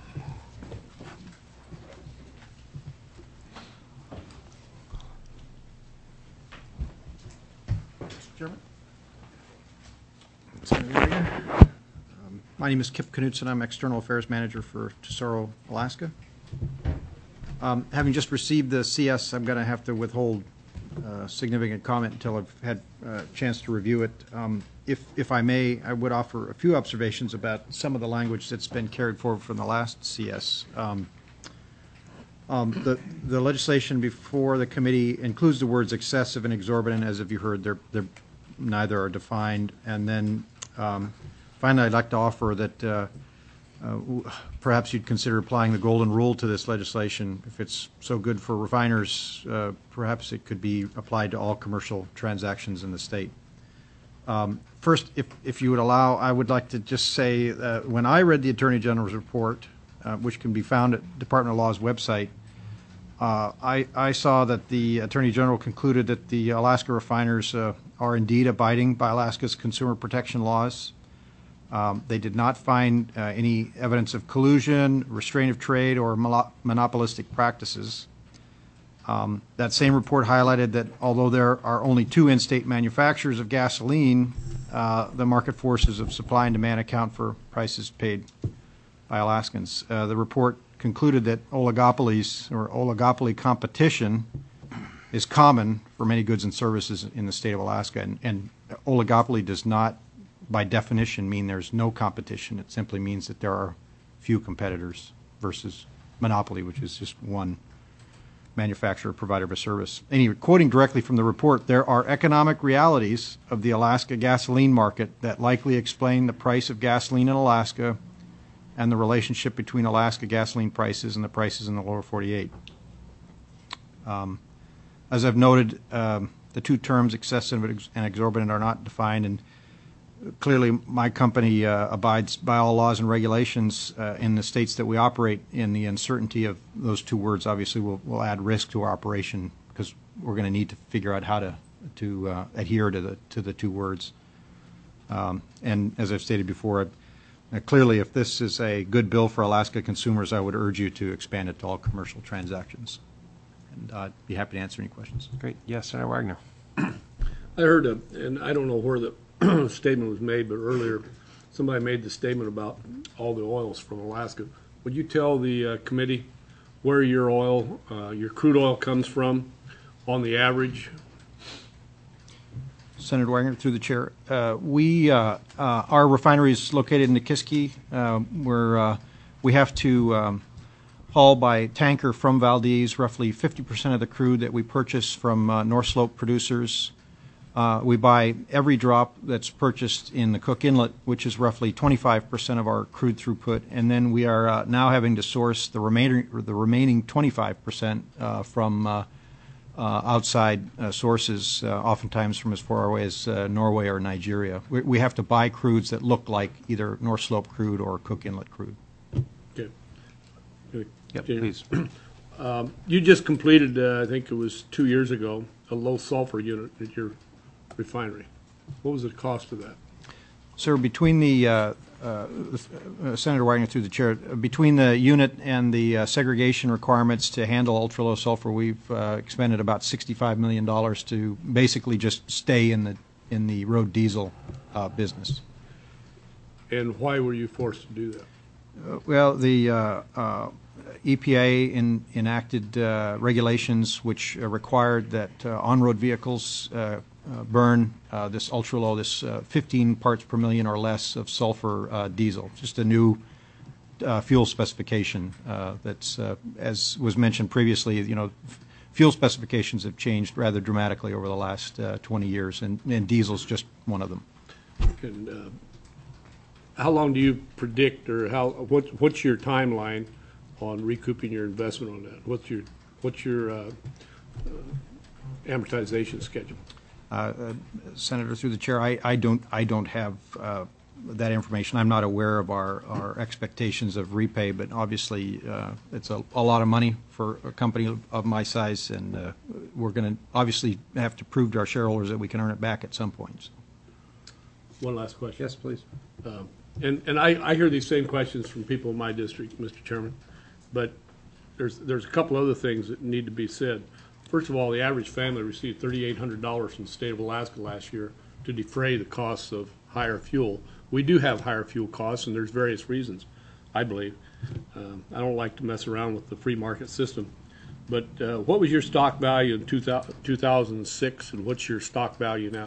Chairman. Um, my name is Kip Knudsen. I'm External Affairs Manager for Tesoro, Alaska. Um, having just received the C S, I'm going to have to withhold uh, significant comment until I've had a chance to review it. Um, if, if I may, I would offer a few observations about some of the language that's been carried forward from the last C S. Um, um, the, the legislation before the committee includes the words excessive and exorbitant, as if you heard, they're, they're neither are defined. And then um, finally, I'd like to offer that uh, uh, perhaps you'd consider applying the golden rule to this legislation. If it's so good for refiners, uh, perhaps it could be applied to all commercial transactions in the state. Um, first, if, if you would allow, I would like to just say uh, when I read the Attorney General's report, uh, which can be found at Department of Law's website, uh, I, I saw that the Attorney General concluded that the Alaska refiners uh, are indeed abiding by Alaska's consumer protection laws. Um, they did not find uh, any evidence of collusion, restraint of trade, or monopolistic practices. Um, that same report highlighted that although there are only two in-state manufacturers of gasoline, uh, the market forces of supply and demand account for prices paid by Alaskans. Uh, the report concluded that oligopolies or oligopoly competition is common for many goods and services in the state of Alaska, and, and oligopoly does not, by definition, mean there's no competition. It simply means that there are few competitors versus monopoly, which is just one manufacturer, provider of a service. Anyway, quoting directly from the report, there are economic realities of the Alaska gasoline market that likely explain the price of gasoline in Alaska and the relationship between Alaska gasoline prices and the prices in the lower forty-eight. Um, as I've noted, um, the two terms excessive and exorbitant are not defined, and clearly my company uh, abides by all laws and regulations uh, in the states that we operate in. The uncertainty of those two words obviously will, will add risk to our operation, because we're going to need to figure out how to to uh, adhere to the to the two words. Um, and as I've stated before, uh, clearly, if this is a good bill for Alaska consumers, I would urge you to expand it to all commercial transactions. And uh, I'd be happy to answer any questions. Great. Yes, Senator Wagner. I heard, a, and I don't know where the statement was made, but earlier somebody made the statement about all the oils from Alaska. Would you tell the uh, committee where your oil, uh, your crude oil comes from on the average? Senator Wagner, through the chair, uh, we uh, uh, our refinery is located in Nikiski, uh, where uh, we have to um, haul by tanker from Valdez roughly fifty percent of the crude that we purchase from uh, North Slope producers. Uh, we buy every drop that's purchased in the Cook Inlet, which is roughly twenty-five percent of our crude throughput, and then we are uh, now having to source the remaining the remaining twenty-five percent uh, from uh, uh, outside uh, sources, uh, oftentimes from as far away as uh, Norway or Nigeria. We, we have to buy crudes that look like either North Slope crude or Cook Inlet crude. Okay. Yep, please. Um, you just completed, uh, I think it was two years ago, a low sulfur unit at your refinery. What was the cost of that? Sir, between the, uh, uh, uh, Senator Wagner through the chair, between the unit and the uh, segregation requirements to handle ultra-low sulfur, we've uh, expended about sixty-five million dollars to basically just stay in the, in the road diesel uh, business. And why were you forced to do that? Uh, well, the uh, uh, E P A in, enacted uh, regulations which uh, required that uh, on-road vehicles uh, uh, burn uh, this ultra-low, this uh, fifteen parts per million or less of sulfur uh, diesel. Just a new uh, fuel specification uh, that's, uh, as was mentioned previously, you know, f- fuel specifications have changed rather dramatically over the last uh, twenty years, and, and diesel's just one of them. And, uh, how long do you predict, or how what, what's your timeline on recouping your investment on that? What's your what's your uh, uh, amortization schedule? Uh, uh, Senator, through the chair, I, I don't I don't have uh, that information. I'm not aware of our, our expectations of repay, but obviously uh, it's a, a lot of money for a company of, of my size, and uh, we're going to obviously have to prove to our shareholders that we can earn it back at some point. So. One last question. Yes, please. Um, and and I, I hear these same questions from people in my district, Mister Chairman, but there's there's a couple other things that need to be said. First of all, the average family received three thousand eight hundred dollars from the state of Alaska last year to defray the costs of higher fuel. We do have higher fuel costs, and there's various reasons, I believe. Um, I don't like to mess around with the free market system. But uh, what was your stock value in two thousand six, and what's your stock value now?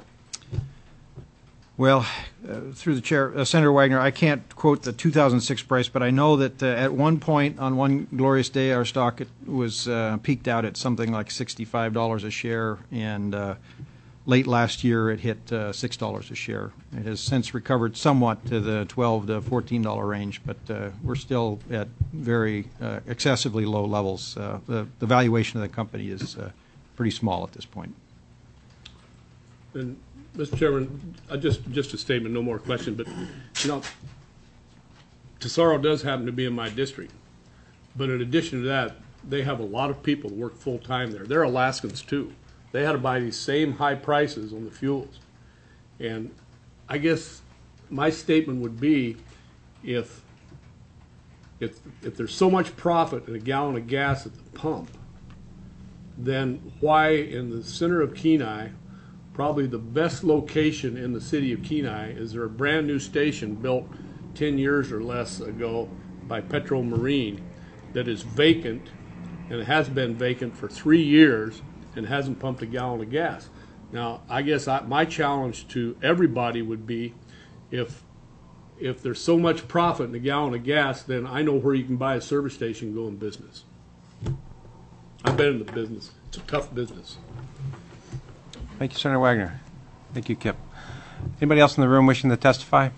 Well, uh, through the chair, uh, Senator Wagner, I can't quote the two thousand six price, but I know that uh, at one point on one glorious day, our stock it was uh, peaked out at something like sixty-five dollars a share, and uh, late last year it hit uh, six dollars a share. It has since recovered somewhat to the twelve to fourteen dollars range, but uh, we're still at very uh, excessively low levels. Uh, the, the valuation of the company is uh, pretty small at this point. And Mister Chairman, uh, just just a statement, no more question. But you know, Tesoro does happen to be in my district. But in addition to that, they have a lot of people that work full time there. They're Alaskans too. They had to buy these same high prices on the fuels. And I guess my statement would be, if if if there's so much profit in a gallon of gas at the pump, then why in the center of Kenai, probably the best location in the city of Kenai, is there a brand new station built ten years or less ago by Petro Marine that is vacant, and it has been vacant for three years and hasn't pumped a gallon of gas. Now, I guess I, my challenge to everybody would be, if if there's so much profit in a gallon of gas, then I know where you can buy a service station and go in business. I've been in the business. It's a tough business. Thank you, Senator Wagner. Thank you, Kip. Anybody else in the room wishing to testify?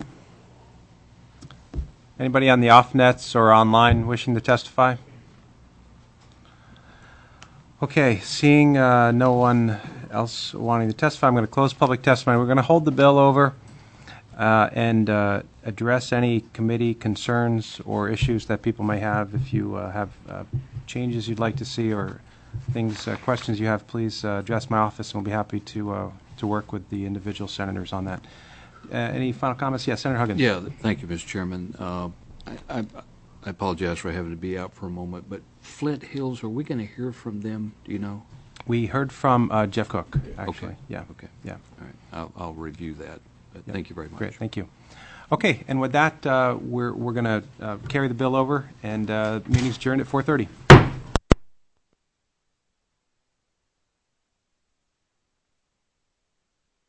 Anybody on the off nets or online wishing to testify? Okay, seeing uh, no one else wanting to testify, I'm going to close public testimony. We're going to hold the bill over uh, and uh, address any committee concerns or issues that people may have. If you uh, have uh, changes you'd like to see or things, uh, questions you have, please uh, address my office, and we'll be happy to uh, to work with the individual senators on that. Uh, any final comments? Yes, Senator Huggins. Yeah, thank you, Mister Chairman. Uh, I, I, I apologize for having to be out for a moment, but Flint Hills, are we going to hear from them? Do you know? We heard from uh, Jeff Cook, actually. Okay. Yeah. Okay. Yeah. All right. I'll, I'll review that. But Yep. Thank you very much. Great. Thank you. Okay, and with that, uh, we're we're going to uh, carry the bill over, and uh, meeting's adjourned at four thirty.